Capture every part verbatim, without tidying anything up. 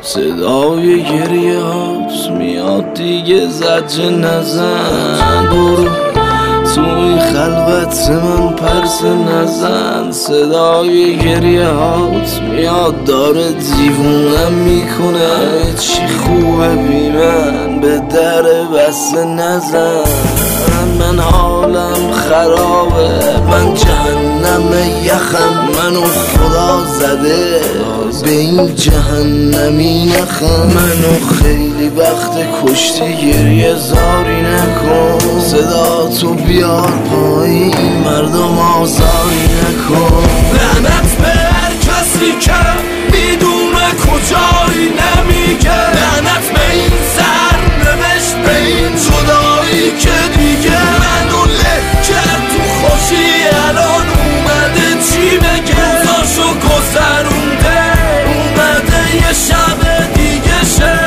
صدای گریه هات میاد دیگه زجه نزن، برو توی خلوت من پرس نزن. صدای گریه هات میاد داره دیوونم میکنه، چی خوبه بی من به در بسته نزن. من حالم خرابه، من جهنم یخم، منو خدا زده به این جهنمی نخم. منو خیلی وقت کشتی، گریه زاری نکن، صدا تو بیار پایین، مردم آزاری نکن. لعنت به هر کسی که میدونه کجایی نمیگه، لعنت به این سر نوشت، به این جدایی که دیگه منو له کرد تو خوشی. الان اومده چی بگه، روزاشو گذرونده، اومده یه شب دیگه شه.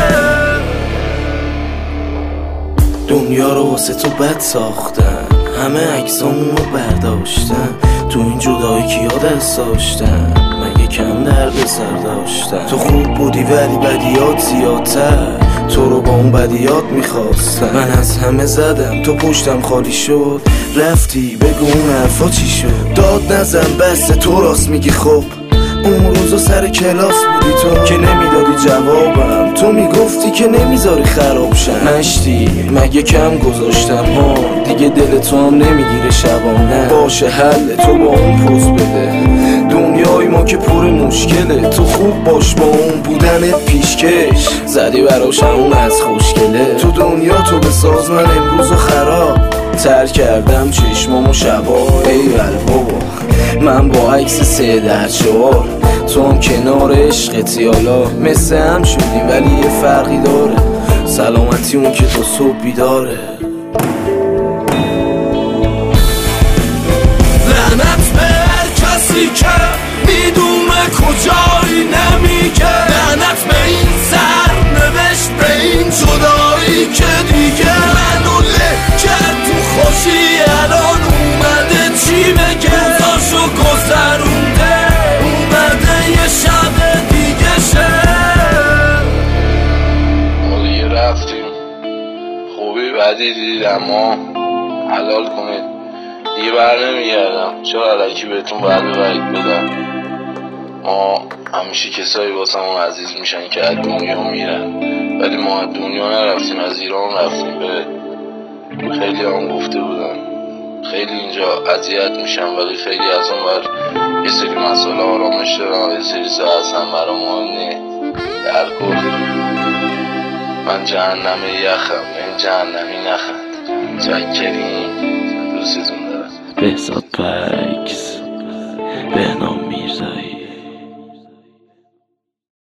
دنیا رو واسه تو بد ساختن، همه عکسامونو برداشتن، تو این جدایی کیا دست داشتن، مگه کم درد سر داشتن. تو خوب بودی ولی بدیات زیادتر، تو رو با اون بدیات میخواستن. من از همه زدم تو پشتم خالی شد، رفتی بگو اون حرفا چی شد. داد نزن بس تو راست میگی. خب اون روزا سر کلاس بودی تو که نمیدادی جوابم، تو میگفتی که نمیذاری خراب شم. مشتی مگه کم گذاشتم ها، دیگه دل تو هم نمیگیره شبانه. باشه حل تو با اون پوز بده، دنیای ما که پر مشکله. تو خوب باش با اون بودنت پیشکش، زدی براشم اون از خوشگله. تو دنیا تو بساز، من امروزو خراب تر کردم چشمامو شبا. ایول بابا من با عکس سه در چهار، تو هم کنار عشقتی، حالا مثل هم شدیم ولی یه فرقی داره، سلامتی اون که تو صبح بیداره. لعنت به هر کسی که میدونه کجایی نمیگه، لعنت به این سر نوشت، به این جدایی که دیگه منو له کرد تو خوشی. الان اومده چی بگه، روزاشو گذرونده، اومده یه شب دیگه شه. ما دیگه رفتیم، خوبی بدی دید اما حلال کنید دیگه، بر نمیگردم. چرا علکی بهتون بعد وعید بدم. ما همیشه کسایی واسه همون عزیز میشن که از دنیا میرن، ولی ما از دنیا نرفتیم، از ایران رفتیم. به خیلی هم گفته بودن خیلی اینجا اذیت میشن، ولی خیلی از اون بر یه سری مسئله آرامش دارن، یه سری ساعت هم برا مهم نی. در کل من جهنم یخم، این جهنمی نخند. چکرین، دوستتون دارم. بهزاد پکس، بهنام میرزایی.